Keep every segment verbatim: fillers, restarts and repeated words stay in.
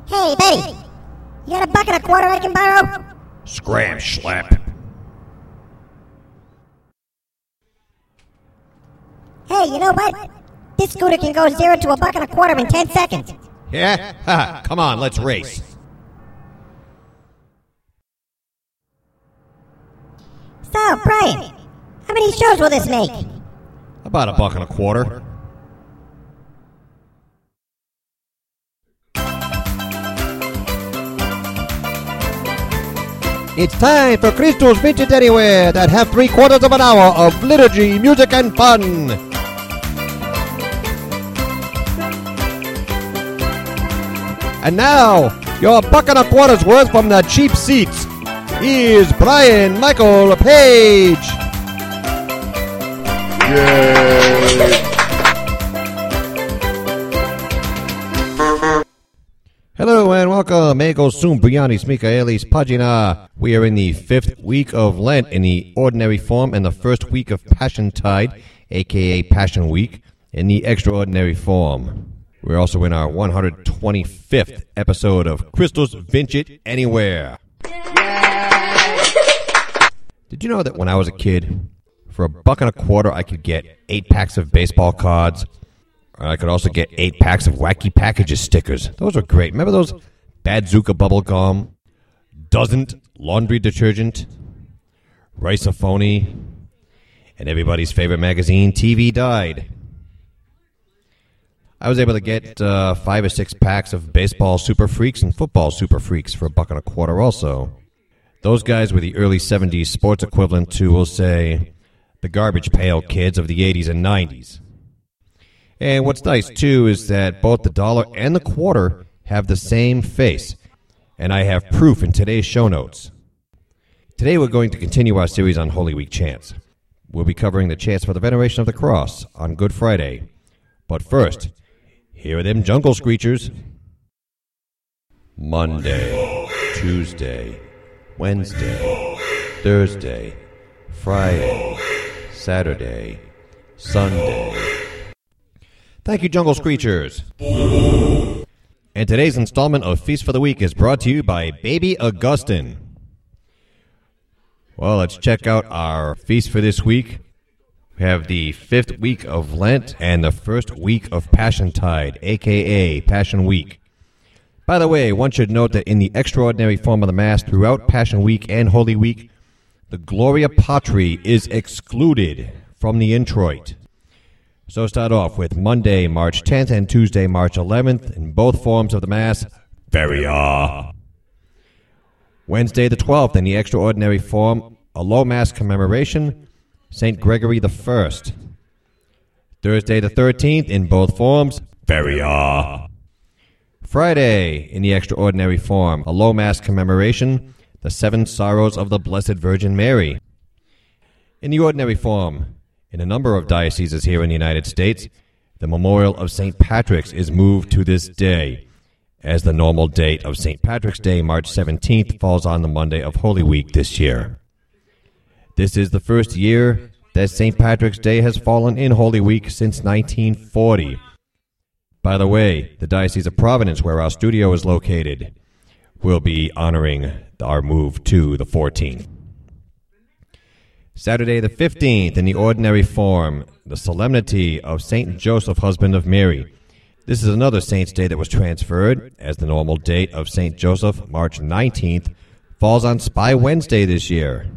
Hey, Betty, you got a buck and a quarter I can borrow? Scram schlap. Hey, you know what? This scooter can go zero to a buck and a quarter in ten seconds. Yeah? Ha, come on, let's race. So, Brian, how many shows will this make? About a buck and a quarter. It's time for Crystal's Vintage Anywhere that have three quarters of an hour of liturgy, music, and fun. And now, your buck and a quarter's worth from the cheap seats. Here's Brian Michael Page. Yay! Hello and welcome, Ego Sum Brianis Michaelis Pagina. We are in the fifth week of Lent in the ordinary form and the first week of Passion Tide, aka Passion Week, in the extraordinary form. We're also in our one hundred twenty-fifth episode of Crystal's Vintage Anywhere. Did you know that when I was a kid, for a buck and a quarter, I could get eight packs of baseball cards? Or I could also get eight packs of Wacky Packages stickers. Those were great. Remember those Badzuka bubble gum, Doesn't laundry detergent, Rice-A-Phony, and everybody's favorite magazine, T V Died. I was able to get uh, five or six packs of baseball Super Freaks and football Super Freaks for a buck and a quarter also. Those guys were the early seventies sports equivalent to, we'll say, the Garbage Pail Kids of the eighties and nineties. And what's nice, too, is that both the dollar and the quarter have the same face, and I have proof in today's show notes. Today we're going to continue our series on Holy Week chants. We'll be covering the chants for the veneration of the cross on Good Friday. But first, here are them jungle screechers. Monday, Tuesday, Wednesday, Thursday, Friday, Saturday, Sunday. Thank you, Jungle Screechers. And today's installment of Feast for the Week is brought to you by Baby Augustine. Well, let's check out our feast for this week. We have the fifth week of Lent and the first week of Passion Tide, a k a. Passion Week. By the way, one should note that in the extraordinary form of the Mass throughout Passion Week and Holy Week, the Gloria Patri is excluded from the introit. So start off with Monday, March tenth, and Tuesday, March eleventh, in both forms of the Mass, Veria. Wednesday the twelfth, in the extraordinary form, a low Mass commemoration, Saint Gregory the First. Thursday the thirteenth, in both forms, Veria. Friday, in the extraordinary form, a low Mass commemoration, the Seven Sorrows of the Blessed Virgin Mary. In the ordinary form, in a number of dioceses here in the United States, the memorial of Saint Patrick's is moved to this day, as the normal date of Saint Patrick's Day, March seventeenth, falls on the Monday of Holy Week this year. This is the first year that Saint Patrick's Day has fallen in Holy Week since nineteen forty. By the way, the Diocese of Providence, where our studio is located, will be honoring our move to the fourteenth. Saturday the fifteenth, in the ordinary form, the Solemnity of Saint Joseph, husband of Mary. This is another saint's day that was transferred, as the normal date of Saint Joseph, March nineteenth, falls on Spy Wednesday this year.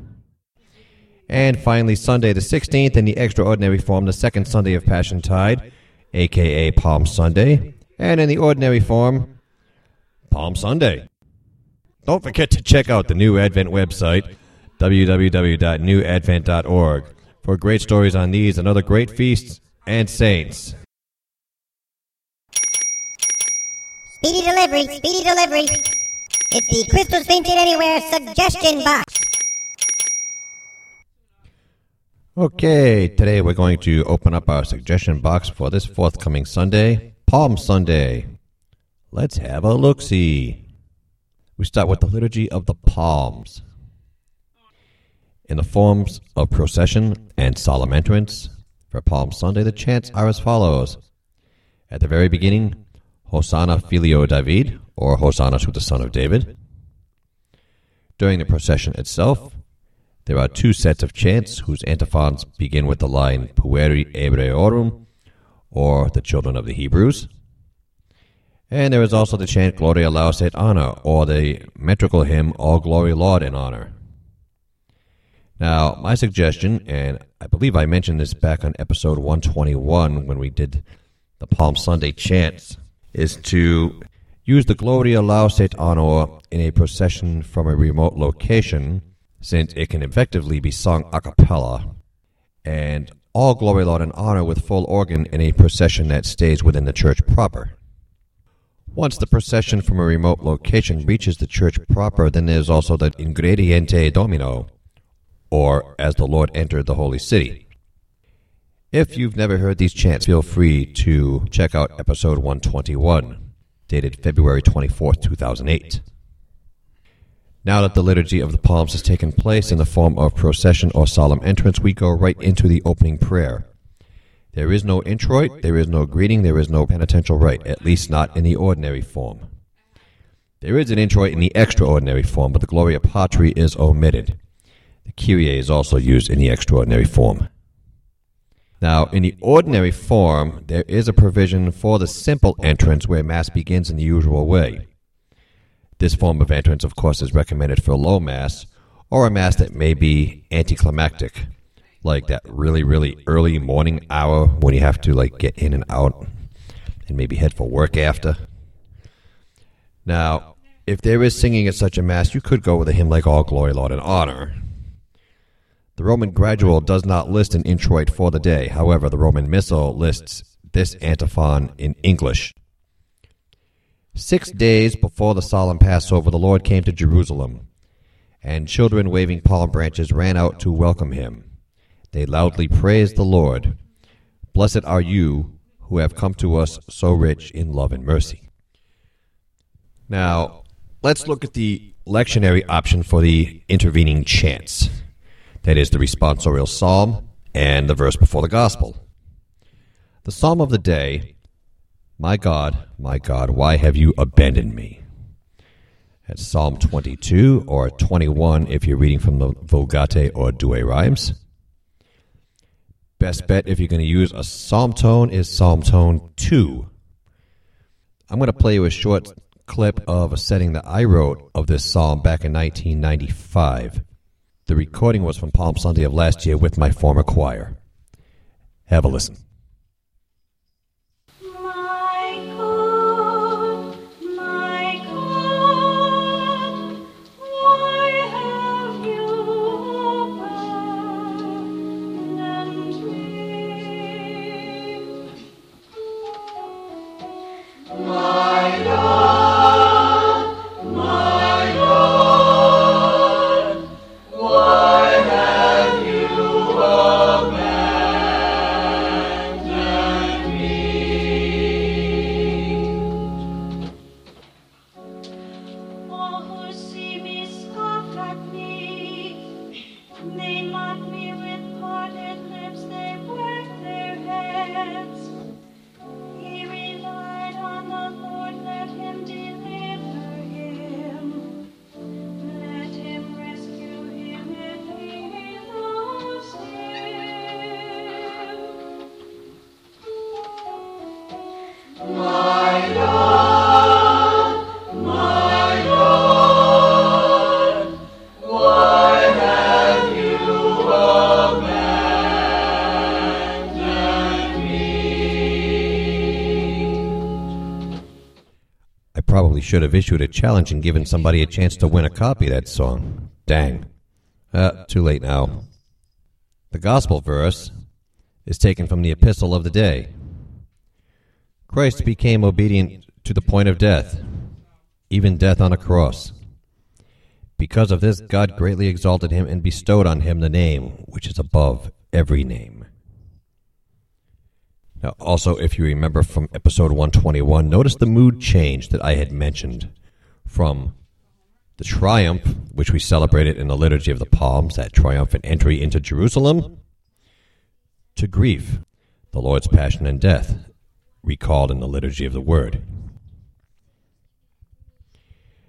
And finally, Sunday the sixteenth, in the extraordinary form, the second Sunday of Passion Tide, a k a. Palm Sunday, and in the ordinary form, Palm Sunday. Don't forget to check out the New Advent website, w w w dot new advent dot org, for great stories on these and other great feasts and saints. Speedy delivery, speedy delivery. It's the Crystal's Vintage Anywhere suggestion box. Okay, today we're going to open up our suggestion box for this forthcoming Sunday, Palm Sunday. Let's have a look-see. We start with the Liturgy of the Palms. In the forms of procession and solemn entrance, for Palm Sunday, the chants are as follows. At the very beginning, Hosanna Filio David, or Hosanna to the Son of David. During the procession itself, there are two sets of chants whose antiphons begin with the line Pueri Hebreorum, or the children of the Hebrews. And there is also the chant Gloria Laus et Honor, or the metrical hymn All Glory, Laud, and Honor. Now, my suggestion, and I believe I mentioned this back on episode one twenty-one when we did the Palm Sunday chants, is to use the Gloria Laus et Honor in a procession from a remote location, since it can effectively be sung a cappella, and All Glory, Laud, and Honor with full organ in a procession that stays within the church proper. Once the procession from a remote location reaches the church proper, then there's also the Ingrediente Domino, or As the Lord Entered the Holy City. If you've never heard these chants, feel free to check out episode one twenty-one, dated February twenty-fourth, two thousand eight. Now that the Liturgy of the Palms has taken place in the form of procession or solemn entrance, we go right into the opening prayer. There is no introit, there is no greeting, there is no penitential rite, at least not in the ordinary form. There is an introit in the extraordinary form, but the Gloria Patri is omitted. The Kyrie is also used in the extraordinary form. Now, in the ordinary form, there is a provision for the simple entrance where Mass begins in the usual way. This form of entrance, of course, is recommended for low Mass, or a Mass that may be anticlimactic, like that really, really early morning hour when you have to like get in and out and maybe head for work after. Now, if there is singing at such a Mass, you could go with a hymn like All Glory, Laud, and Honor. The Roman Gradual does not list an introit for the day. However, the Roman Missal lists this antiphon in English. Six days before the solemn Passover, the Lord came to Jerusalem, and children waving palm branches ran out to welcome him. They loudly praised the Lord. Blessed are you who have come to us so rich in love and mercy. Now, let's look at the lectionary option for the intervening chants. That is the responsorial psalm and the verse before the gospel. The psalm of the day, My God, my God, why have you abandoned me? That's Psalm twenty-two, or twenty-one if you're reading from the Vulgate or Douay Rhymes. Best bet if you're going to use a psalm tone is Psalm tone two. I'm going to play you a short clip of a setting that I wrote of this psalm back in nineteen ninety-five. The recording was from Palm Sunday of last year with my former choir. Have a listen. Probably should have issued a challenge and given somebody a chance to win a copy of that song. Dang. Uh, too late now. The gospel verse is taken from the epistle of the day. Christ became obedient to the point of death, even death on a cross. Because of this, God greatly exalted him and bestowed on him the name which is above every name. Now, also, if you remember from episode one twenty-one, notice the mood change that I had mentioned from the triumph, which we celebrated in the Liturgy of the Palms, that triumphant entry into Jerusalem, to grief, the Lord's passion and death, recalled in the Liturgy of the Word.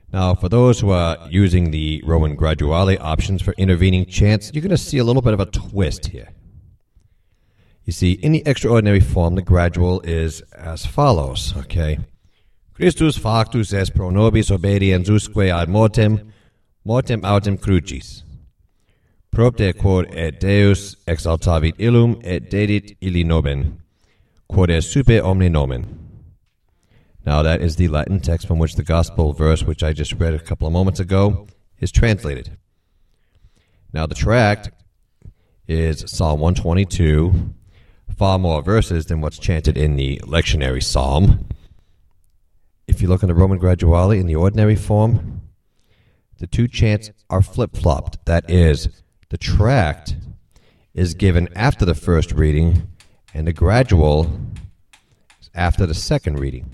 Now, for those who are using the Roman Graduale options for intervening chants, you're going to see a little bit of a twist here. You see, in the extraordinary form, the gradual is as follows, okay? Christus factus est pro nobis obedienzusque ad mortem, mortem autem crucis. Propter quod et Deus exaltavit illum et dedit illi nomen, quod est super omne nomen. Now that is the Latin text from which the gospel verse, which I just read a couple of moments ago, is translated. Now the tract is Psalm one twenty-two, far more verses than what's chanted in the lectionary psalm. If you look in the Roman Graduale in the ordinary form, the two chants are flip-flopped. That is, the tract is given after the first reading, and the gradual is after the second reading.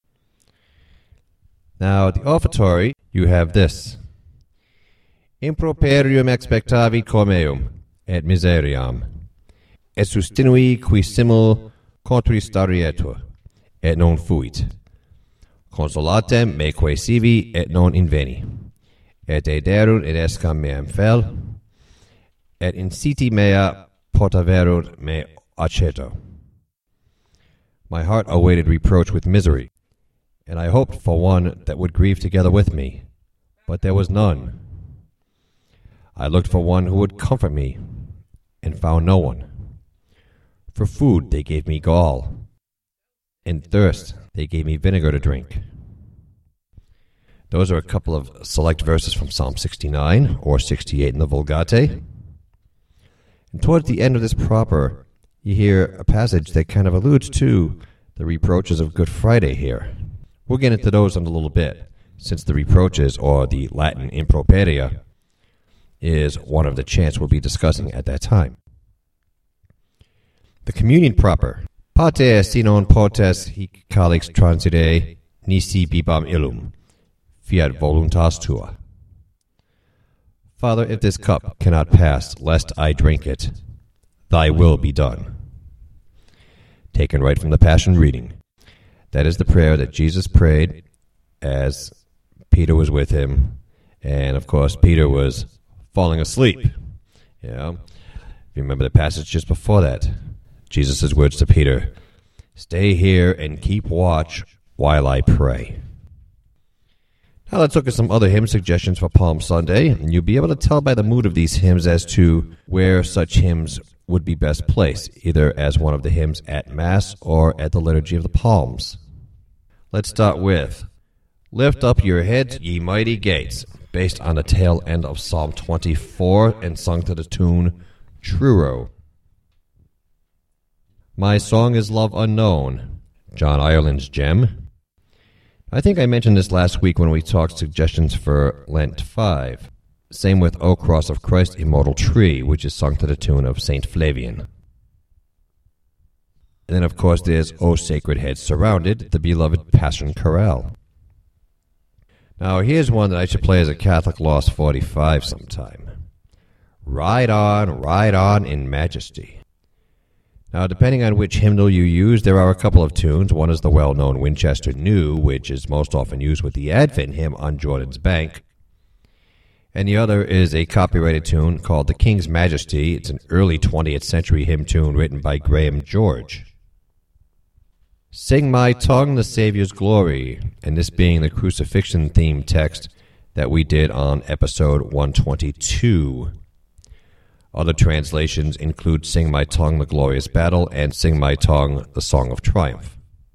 Now, the offertory, you have this. Improperium expectavit comeum, et miseriam, et sustinui qui simul contristarietur, et non fuit. Consolatem meque sivi, et non inveni. Et ederunt et escam meam fel, et inciti mea potaverunt me aceto. My heart awaited reproach with misery, and I hoped for one that would grieve together with me, but there was none. I looked for one who would comfort me, and found no one. For food they gave me gall, in thirst they gave me vinegar to drink. Those are a couple of select verses from Psalm sixty-nine, or sixty-eight in the Vulgate. And towards the end of this proper, you hear a passage that kind of alludes to the reproaches of Good Friday here. We'll get into those in a little bit, since the reproaches, or the Latin improperia, is one of the chants we'll be discussing at that time. The communion proper. Pater si non potes hic calix transire, nisi bibam illum, fiat voluntas tua. Father, if this cup cannot pass, lest I drink it, thy will be done. Taken right from the Passion reading. That is the prayer that Jesus prayed as Peter was with him. And, of course, Peter was falling asleep. You know? If you remember the passage just before that, Jesus' words to Peter, stay here and keep watch while I pray. Now let's look at some other hymn suggestions for Palm Sunday. And you'll be able to tell by the mood of these hymns as to where such hymns would be best placed, either as one of the hymns at Mass or at the Liturgy of the Palms. Let's start with Lift Up Your Heads, Ye Mighty Gates, based on the tail end of Psalm twenty-four and sung to the tune Truro. My Song is Love Unknown, John Ireland's Gem. I think I mentioned this last week when we talked suggestions for Lent five. Same with O Cross of Christ, Immortal Tree, which is sung to the tune of Saint Flavian. And then, of course, there's O Sacred Head Surrounded, the beloved Passion Chorale. Now, here's one that I should play as a Catholic Lost forty-five sometime. Ride on, ride on in majesty. Now, depending on which hymnal you use, there are a couple of tunes. One is the well-known Winchester New, which is most often used with the Advent hymn On Jordan's Bank. And the other is a copyrighted tune called The King's Majesty. It's an early twentieth century hymn tune written by Graham George. Sing my tongue the Savior's glory, and this being the crucifixion-themed text that we did on episode one twenty-two. Other translations include Sing My Tongue the Glorious Battle and Sing My Tongue the Song of Triumph.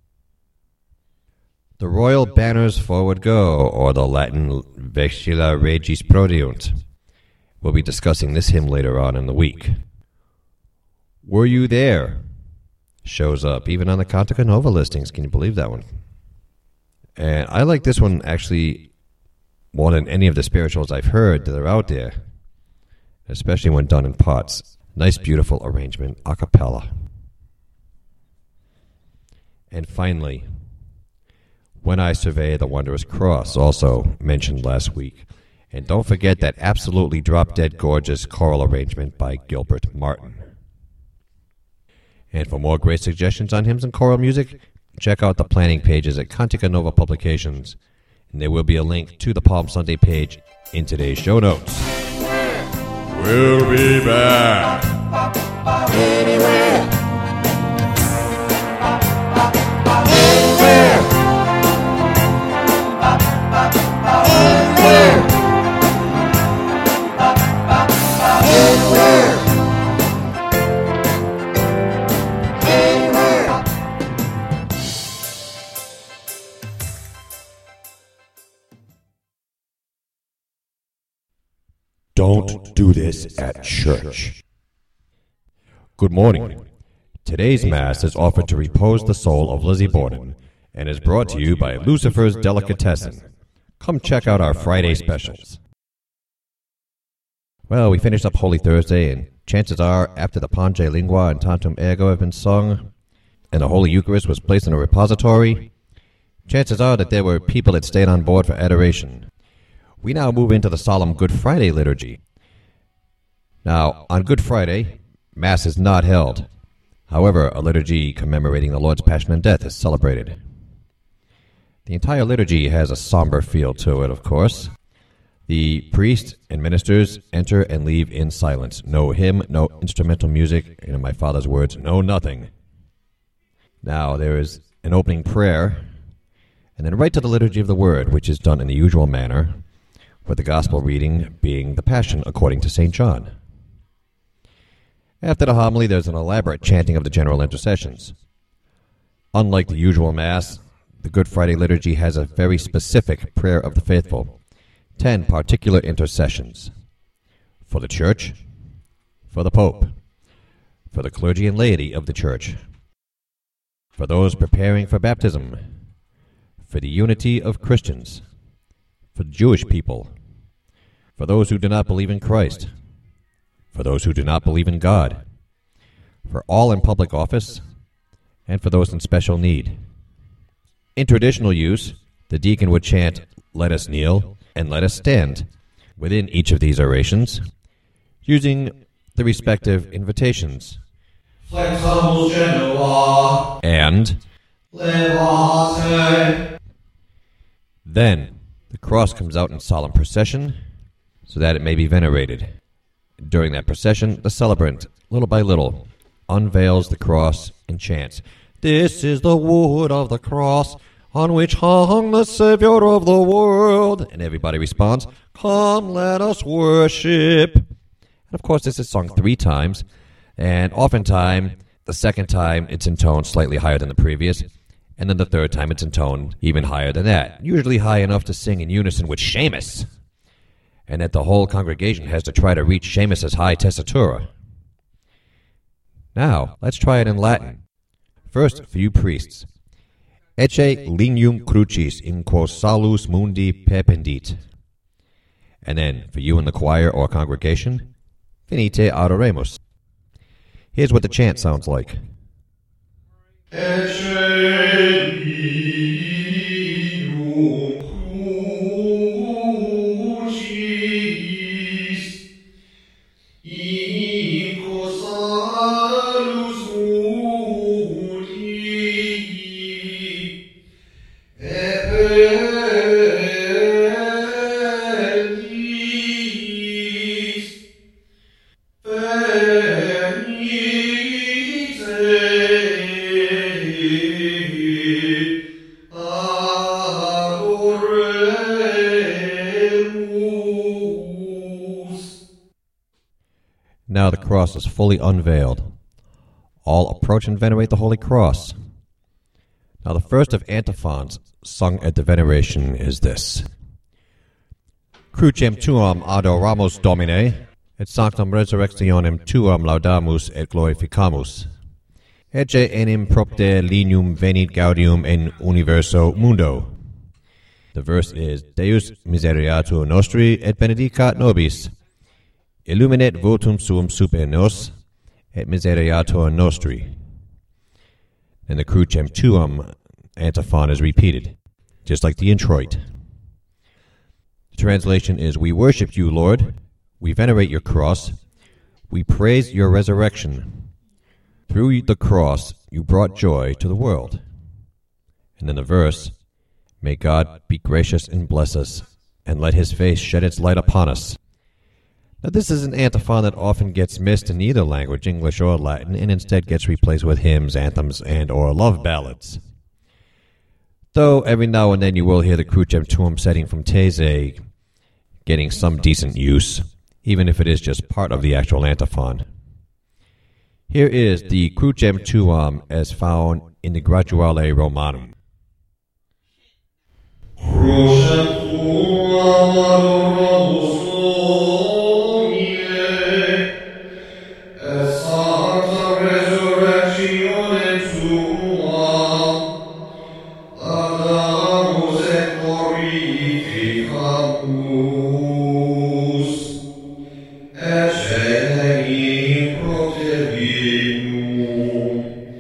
The royal banners forward go, or the Latin Vexilla Regis Prodeunt. We'll be discussing this hymn later on in the week. Were You There? Shows up even on the Cantica Nova listings. Can you believe that one? And I like this one actually more than any of the spirituals I've heard that are out there, especially when done in parts. Nice, beautiful arrangement, a cappella. And finally, When I Survey the Wondrous Cross, also mentioned last week. And don't forget that absolutely drop-dead gorgeous choral arrangement by Gilbert Martin. And for more great suggestions on hymns and choral music, check out the planning pages at Cantica Nova Publications. And there will be a link to the Palm Sunday page in today's show notes. We'll be back. Anywhere. Don't do this at church. Good morning. Today's Mass is offered to repose the soul of Lizzie Borden and is brought to you by Lucifer's Delicatessen. Come check out our Friday specials. Well, we finished up Holy Thursday, and chances are, after the Pange Lingua and Tantum Ergo have been sung, and the Holy Eucharist was placed in a repository, chances are that there were people that stayed on board for adoration. We now move into the solemn Good Friday liturgy. Now, on Good Friday, Mass is not held. However, a liturgy commemorating the Lord's Passion and Death is celebrated. The entire liturgy has a somber feel to it, of course. The priest and ministers enter and leave in silence. No hymn, no instrumental music, and in my father's words, no nothing. Now, there is an opening prayer, and then right to the Liturgy of the Word, which is done in the usual manner, with the Gospel reading being the Passion according to Saint John. After the homily, there's an elaborate chanting of the general intercessions. Unlike the usual Mass, the Good Friday liturgy has a very specific prayer of the faithful, ten particular intercessions. For the Church, for the Pope, for the clergy and laity of the Church, for those preparing for baptism, for the unity of Christians, for the Jewish people, for those who do not believe in Christ, for those who do not believe in God, for all in public office, and for those in special need. In traditional use, the deacon would chant, "Let us kneel," and "Let us stand," within each of these orations, using the respective invitations. Fleximus genua And levate. then the cross comes out in solemn procession so that it may be venerated. During that procession, the celebrant, little by little, unveils the cross and chants, "This is the wood of the cross on which hung the Savior of the world." And everybody responds, "Come, let us worship." And of course, this is sung three times, and oftentimes, the second time, it's intoned slightly higher than the previous, and then the third time, it's intoned even higher than that, usually high enough to sing in unison with Seamus, and that the whole congregation has to try to reach Seamus's high tessitura. Now, let's try it in Latin. First, for you priests, "Ecce lignum crucis in quo salus mundi perpendit." And then, for you in the choir or congregation, "Venite adoremus." Here's what the chant sounds like. Ecce lignum crucis in quo salus mundi perpendis. Now the cross is fully unveiled. All approach and venerate the Holy Cross. Now the first of antiphons sung at the veneration is this. Crucem tuam adoramus Domine, et sanctam resurrectionem tuam laudamus et glorificamus. Ecce enim propter lignum venit gaudium in universo mundo. The verse is, Deus miseriatur nostri et benedicat nobis. Illuminet votum suum super nos, et miseriatur nostri. And the Crucem tuum antiphon is repeated, just like the introit. The translation is, we worship you, Lord. We venerate your cross. We praise your resurrection. Through the cross, you brought joy to the world. And then the verse, May God be gracious and bless us, and let his face shed its light upon us. Now, this is an antiphon that often gets missed in either language, English or Latin, and instead gets replaced with hymns, anthems, and or love ballads. Though every now and then you will hear the Crucem Tuum setting from Taizé getting some decent use, even if it is just part of the actual antiphon. Here is the Crucem Tuum as found in the Graduale Romanum. Crucem tuam adoramus Domine, et sancta resurrectione tuam, laudamus et glorificamus, et scelegi proteginum,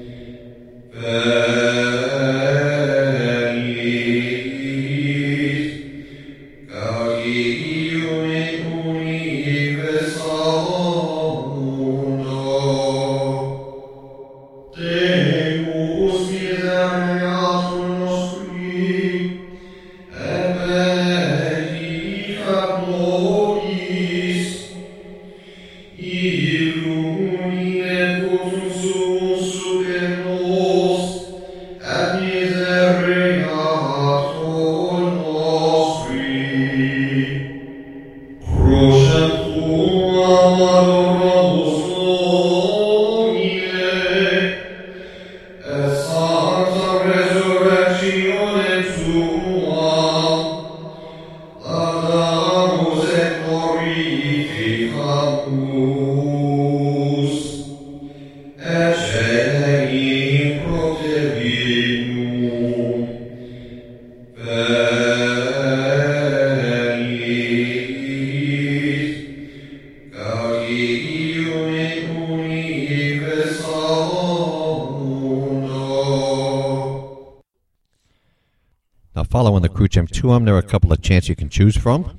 Following the Crucem Tuum, there are a couple of chants you can choose from.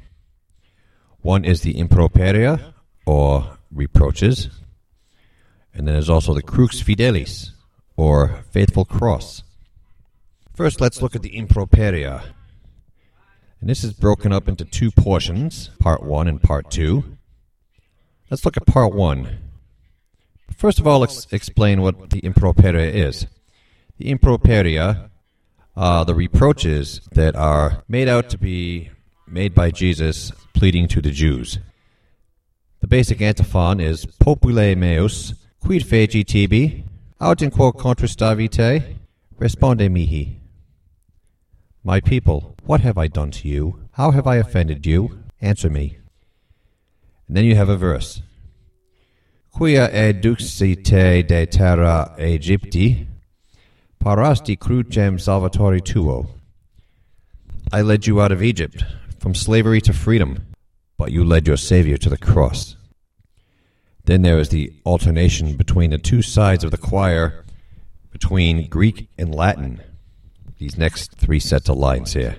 One is the Improperia, or reproaches. And then there's also the Crux Fidelis, or faithful cross. First, let's look at the Improperia. And this is broken up into two portions, part one and part two. Let's look at part one. First of all, let's explain what the Improperia is. The Improperia are the reproaches that are made out to be made by Jesus pleading to the Jews. The basic antiphon is Popule meus, quid feci tibi, aut in quo contristavite, responde mihi. My people, what have I done to you? How have I offended you? Answer me. And then you have a verse. Quia eduxite de terra Aegypti, parasti crucem salvatori tuo. I led you out of Egypt, from slavery to freedom, but you led your Savior to the cross. Then there is the alternation between the two sides of the choir, between Greek and Latin. These next three sets of lines here.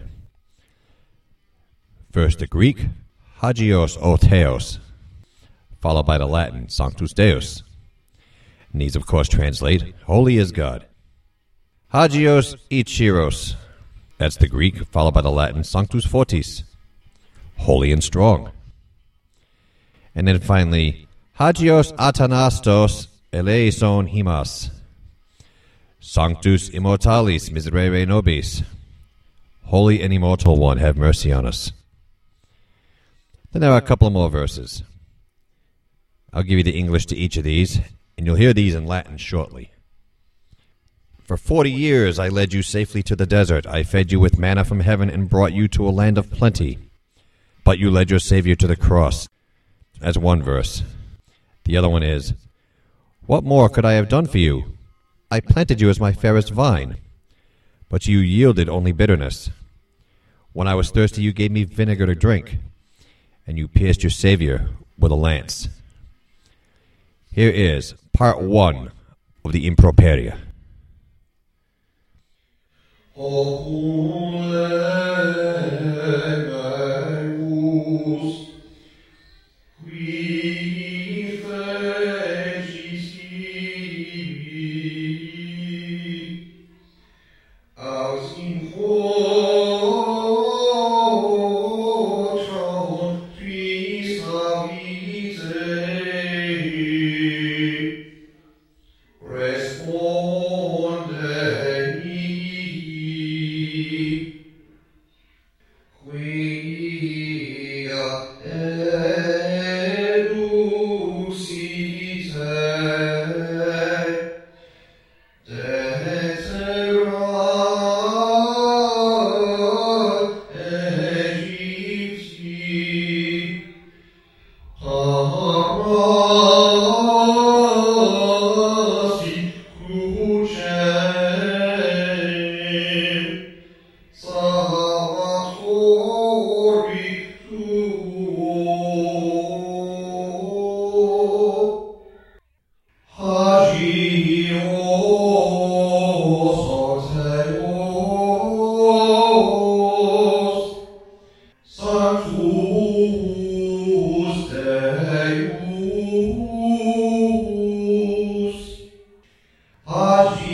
First the Greek, Hagios o Theos, followed by the Latin, Sanctus Deus. And these, of course, translate, Holy is God. Hagios et Chiros, that's the Greek, followed by the Latin, Sanctus Fortis, holy and strong. And then finally, Hagios Athanastos eleison himas, Sanctus immortalis miserere nobis, holy and immortal one, have mercy on us. Then there are a couple more verses. I'll give you the English to each of these, and you'll hear these in Latin shortly. For forty years I led you safely to the desert. I fed you with manna from heaven and brought you to a land of plenty. But you led your Savior to the cross. That's one verse. The other one is, what more could I have done for you? I planted you as my fairest vine, but you yielded only bitterness. When I was thirsty, you gave me vinegar to drink, and you pierced your Savior with a lance. Here is part one of the Improperia. Ocule meus, qui fecisti, aus in quo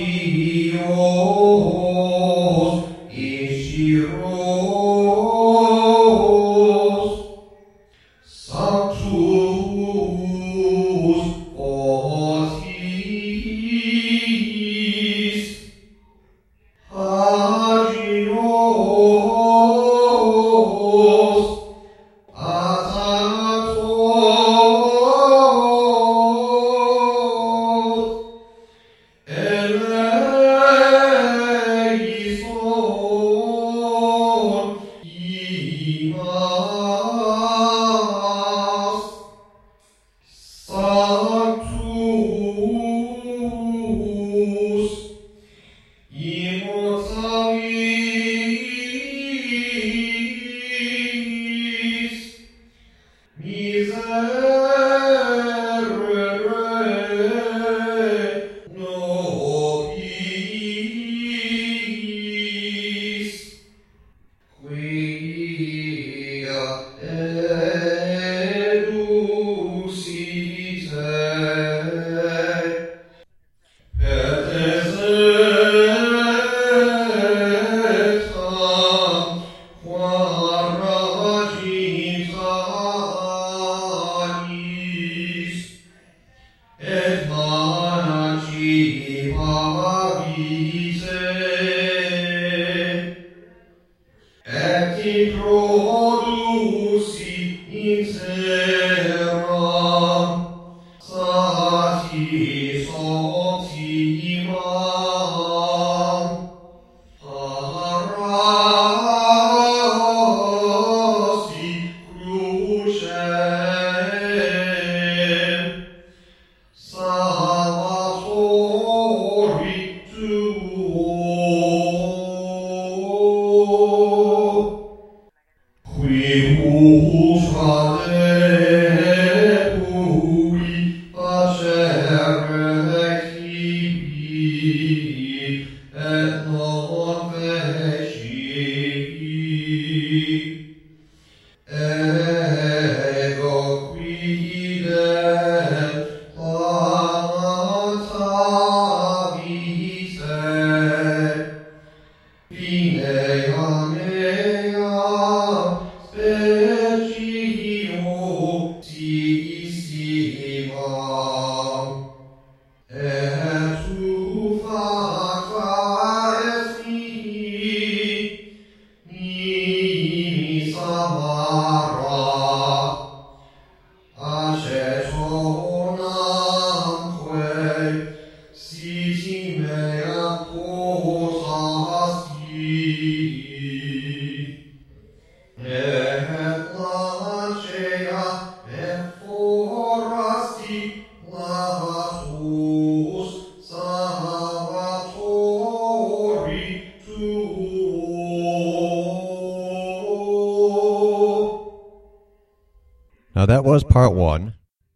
Now that was part one.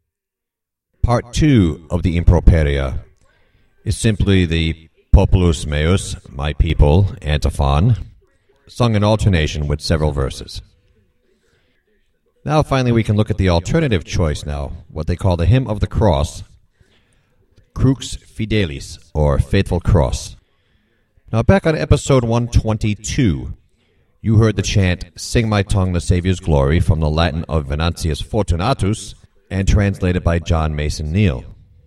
Part two of the Improperia is simply the Populus Meus, my people, antiphon, sung in alternation with several verses. Now finally we can look at the alternative choice now, what they call the Hymn of the Cross, Crux Fidelis, or Faithful Cross. Now back on episode one twenty-two, you heard the chant, Sing My Tongue the Saviour's Glory, from the Latin of Venantius Fortunatus, and translated by John Mason Neal.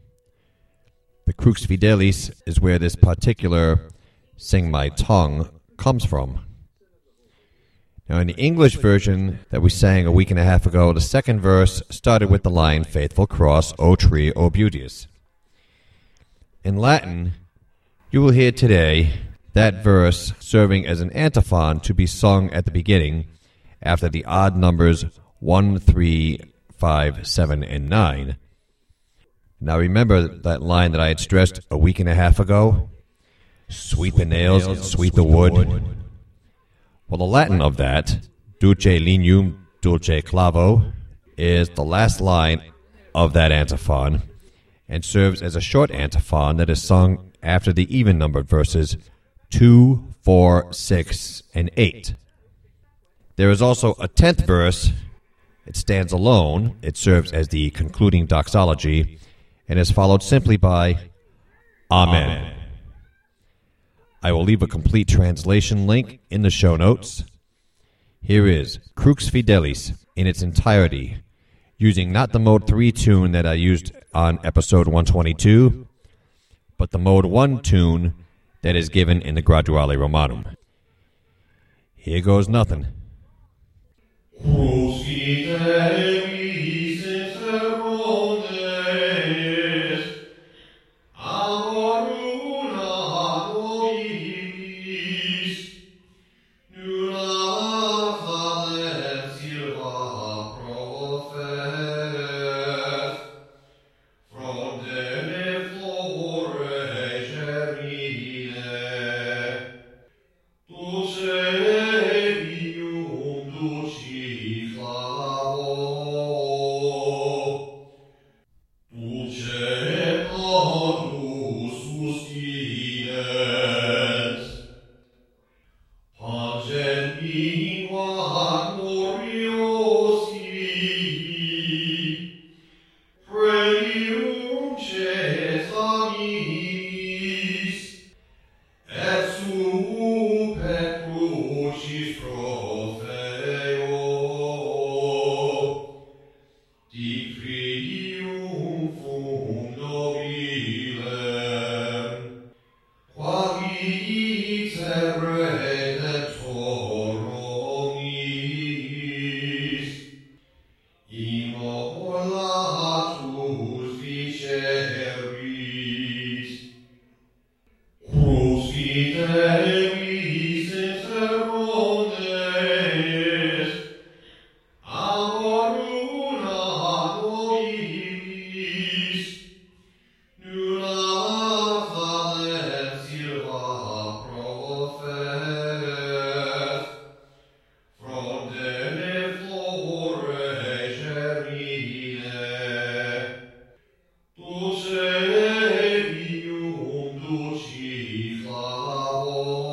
The Crux Fidelis is where this particular Sing My Tongue comes from. Now in the English version that we sang a week and a half ago, the second verse started with the line, Faithful Cross, O tree, O beauteous. In Latin, you will hear today that verse serving as an antiphon to be sung at the beginning after the odd numbers one, three, five, seven, and nine. Now remember that line that I had stressed a week and a half ago? Sweet the nails, sweet the wood. Well, the Latin of that, Dulce lignum, dulce clavo, is the last line of that antiphon and serves as a short antiphon that is sung after the even-numbered verses two, four, six, and eight. There is also a tenth verse. It stands alone. It serves as the concluding doxology and is followed simply by Amen. Amen. I will leave a complete translation link in the show notes. Here is Crux Fidelis in its entirety, using not the Mode three tune that I used on episode one twenty-two, but the Mode one tune that is given in the Graduale Romanum. Here goes nothing. Duci flavo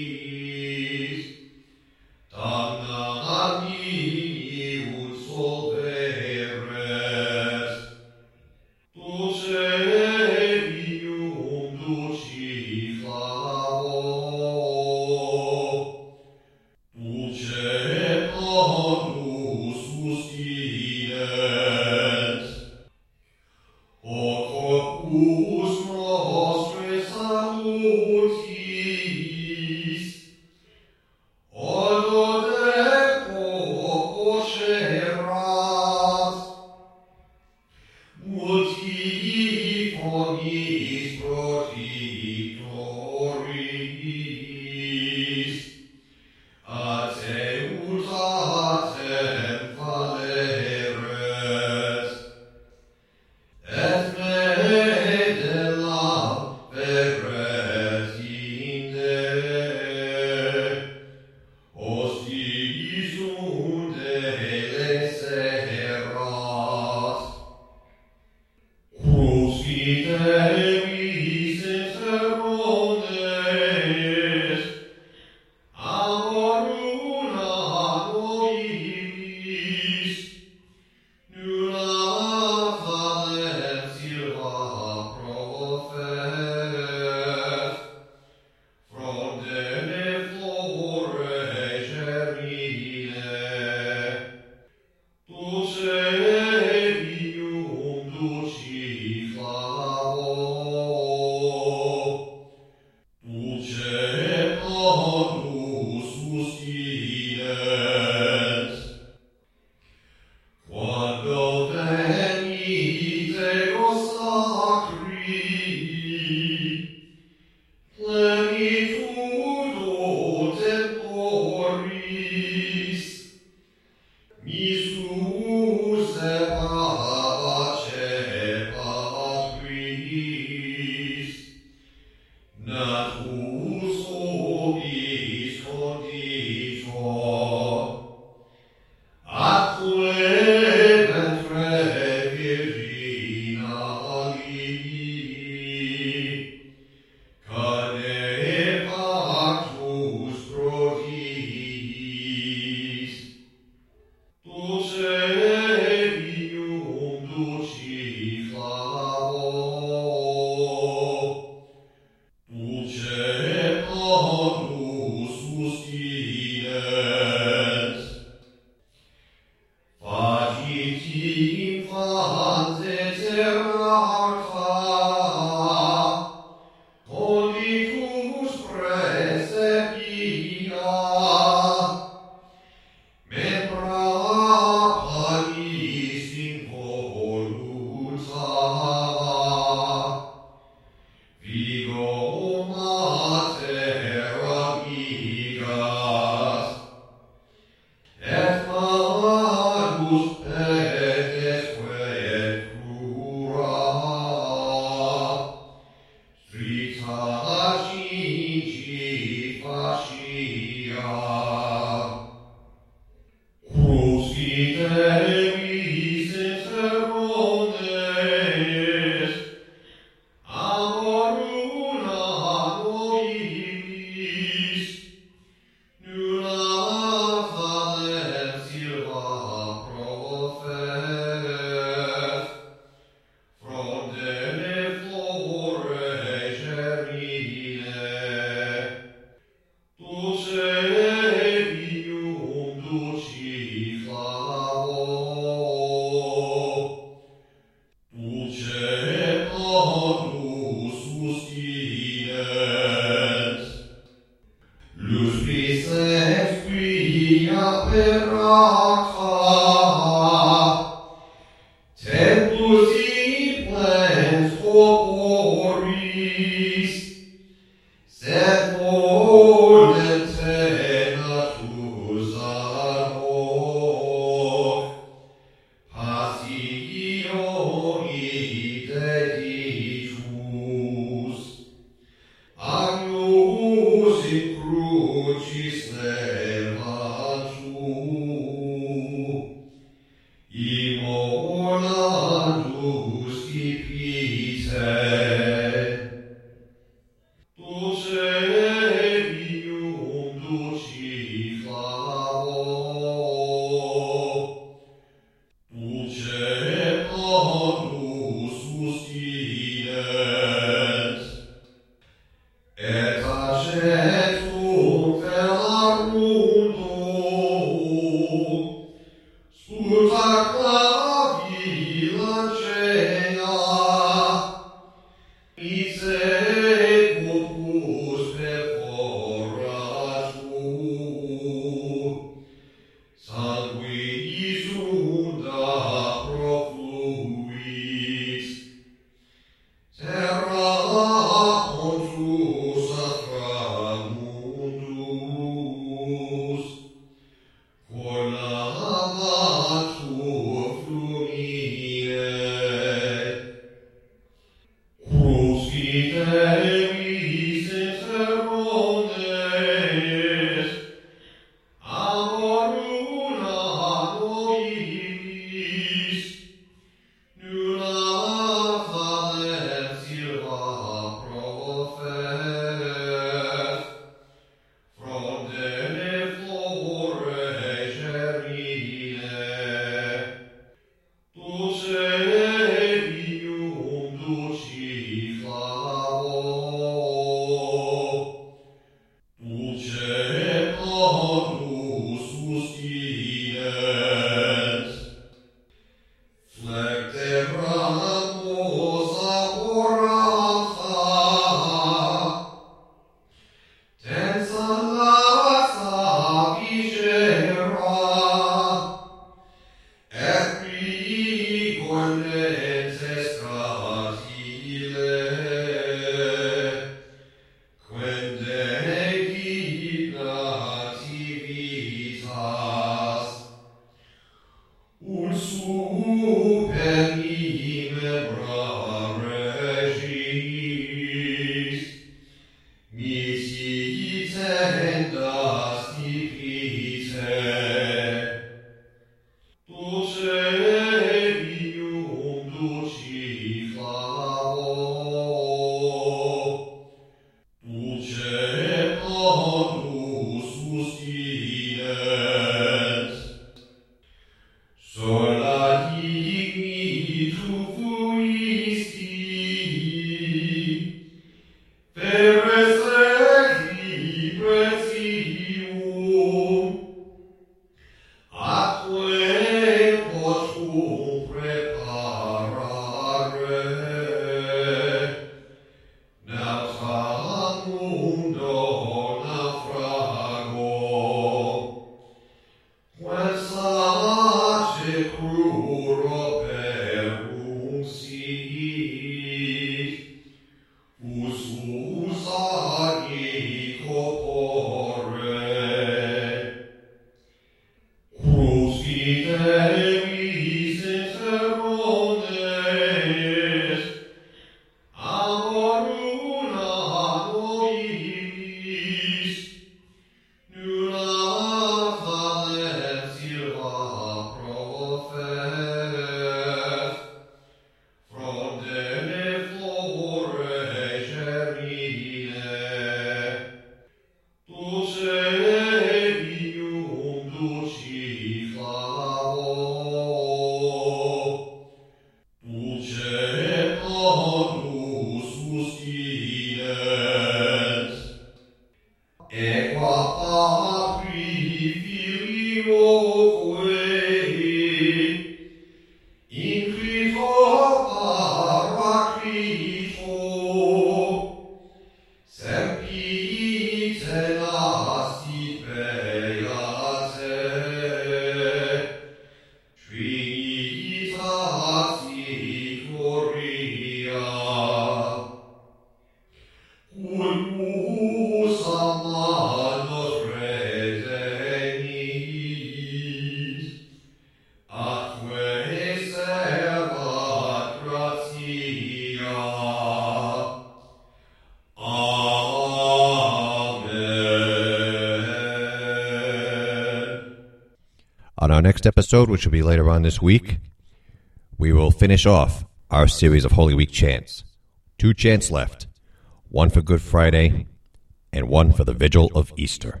On our next episode, which will be later on this week, we will finish off our series of Holy Week chants. Two chants left, one for Good Friday and one for the Vigil of Easter.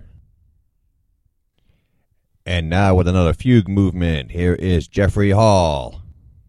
And now with another fugue movement, here is Jeffrey Hall.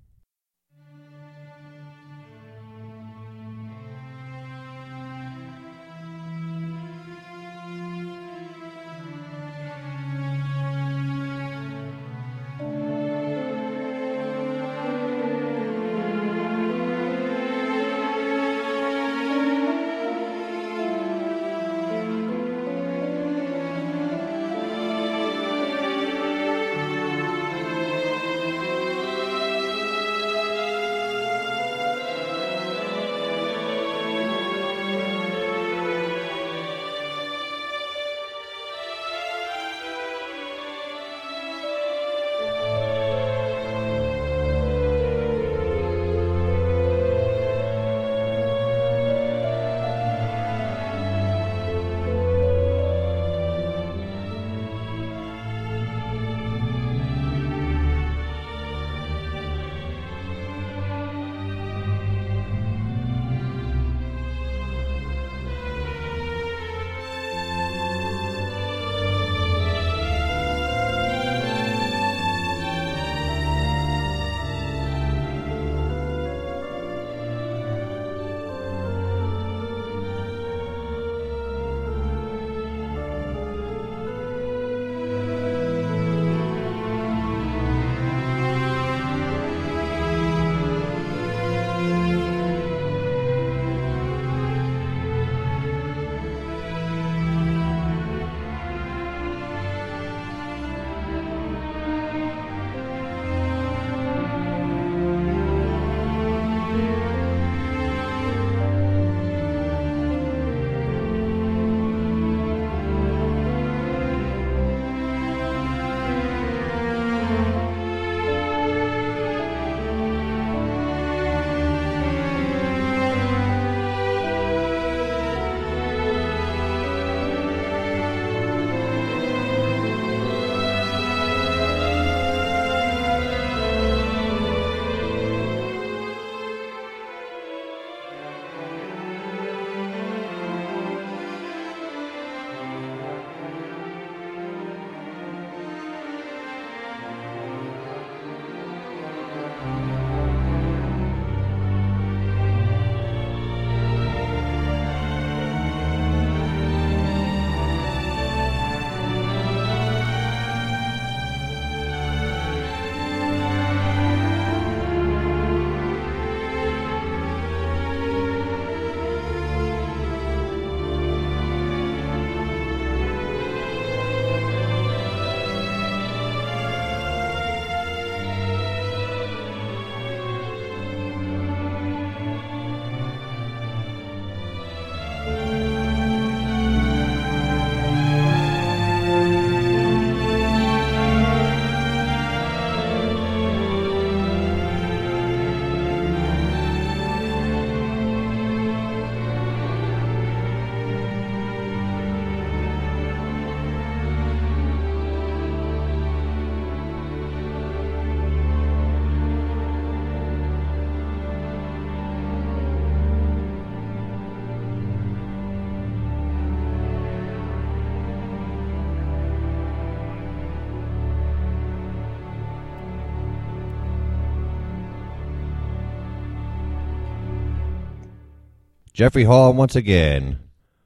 Jeffrey Hall once again.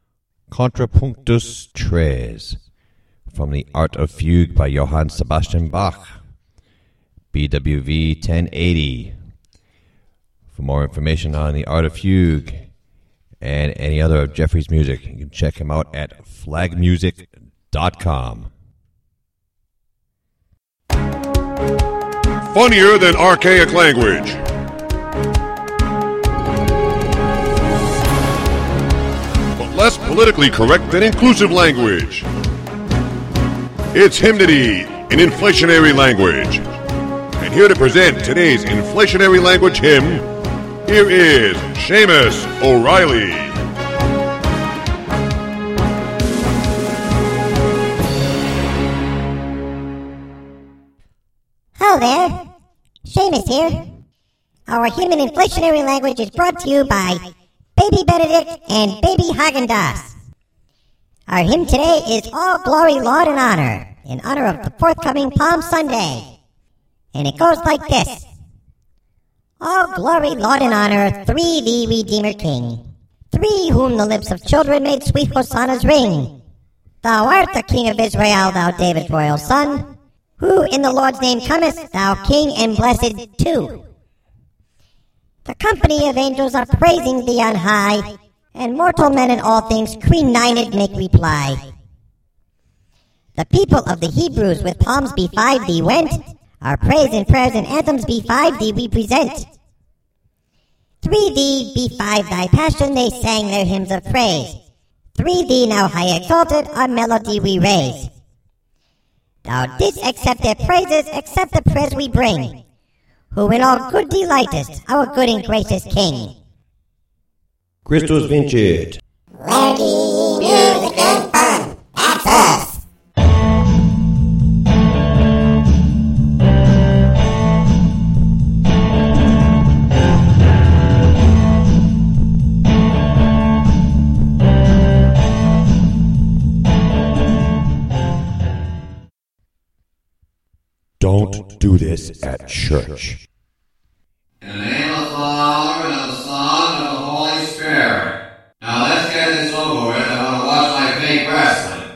Contrapunctus Tres, from the Art of Fugue by Johann Sebastian Bach, B W V ten eighty. For more information on the Art of Fugue and any other of Jeffrey's music, you can check him out at flag music dot com. Funnier than archaic language. But less politically correct than inclusive language. It's hymnody in inflationary language. And here to present today's inflationary language hymn, here is Seamus O'Reilly. Hello there. Seamus here. Our human inflationary language is brought to you by Baby Benedict and Baby Haagen-Dazs. Our hymn today is All Glory, Laud, and Honor, in honor of the forthcoming Palm Sunday. And it goes like this. All glory, laud, and honor, three thee, Redeemer King. Three whom the lips of children made sweet hosannas ring. Thou art the King of Israel, thou David's royal son, who in the Lord's name comest, thou King and blessed too. The company of angels are praising thee on high, and mortal men in all things creenined make reply. The people of the Hebrews with palms befive thee went, our praise and prayers and anthems befive thee we present. Three thee befive thy passion, they sang their hymns of praise. Three thee now high exalted, our melody we raise. Thou didst accept their praises, accept the praise we bring, who in all good delightest, our good and gracious King. Christus Vincit. Lady music and fun, that's us. Don't do this at church. In the name of the Father, and of the Son, and of the Holy Spirit. Now let's get this over with. I want to watch my fake wrestling.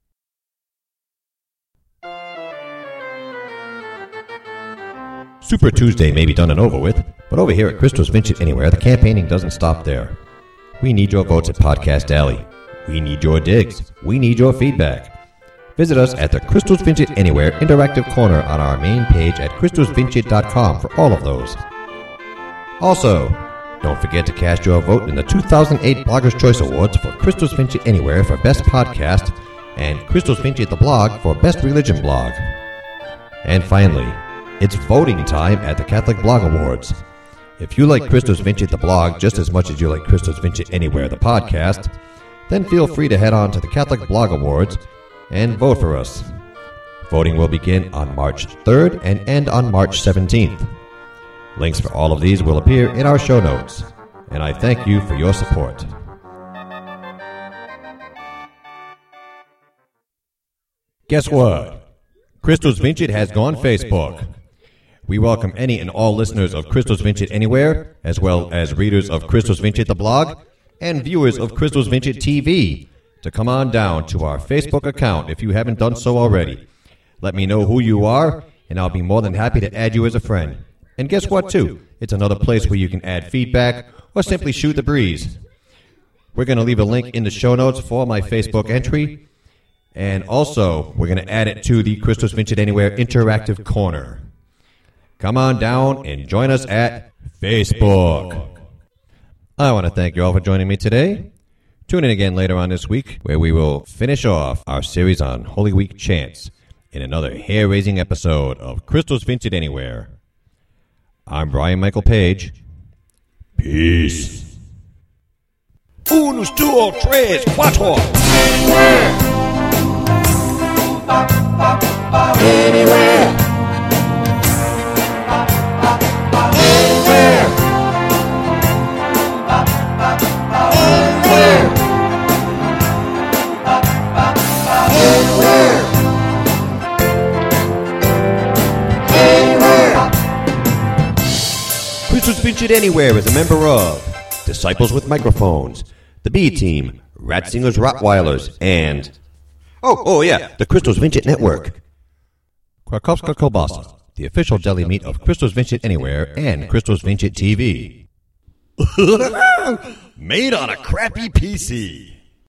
Super Tuesday may be done and over with, but over here at Christus Vincit Anywhere, the campaigning doesn't stop there. We need your votes at Podcast Alley. We need your digs. We need your feedback. Visit us at the Christus Vincit Anywhere interactive corner on our main page at christus vincit dot com for all of those. Also, don't forget to cast your vote in the two thousand eight Bloggers' Choice Awards for Christus Vincit Anywhere for Best Podcast and Christus Vincit the Blog for Best Religion Blog. And finally, it's voting time at the Catholic Blog Awards. If you like Christus Vincit the Blog just as much as you like Christus Vincit Anywhere the podcast, then feel free to head on to the Catholic Blog Awards and vote for us. Voting will begin on March third and end on March seventeenth. Links for all of these will appear in our show notes, and I thank you for your support. Guess what? Christus Vincit has gone Facebook. We welcome any and all listeners of Christus Vincit Anywhere, as well as readers of Christus Vincit the Blog, and viewers of Christus Vincit T V, to come on down to our Facebook account if you haven't done so already. Let me know who you are, and I'll be more than happy to add you as a friend. And guess what, too? It's another place where you can add feedback or simply shoot the breeze. We're going to leave a link in the show notes for my Facebook entry, and also we're going to add it to the Christus Vincit Anywhere interactive corner. Come on down and join us at Facebook. I want to thank you all for joining me today. Tune in again later on this week, where we will finish off our series on Holy Week chants in another hair-raising episode of Christus Vincit Anywhere. I'm Brian Michael Page. Peace. Unus, duo, tres, cuatro. Anywhere. Christus Vincit Anywhere is a member of Disciples with Microphones, the B Team, Ratzingers Rottweilers, and oh, oh yeah, the Christus Vincit Network. Krakowska Kielbasa, the official deli meat of Christus Vincit Anywhere and Christus Vincit T V. Made on a crappy P C.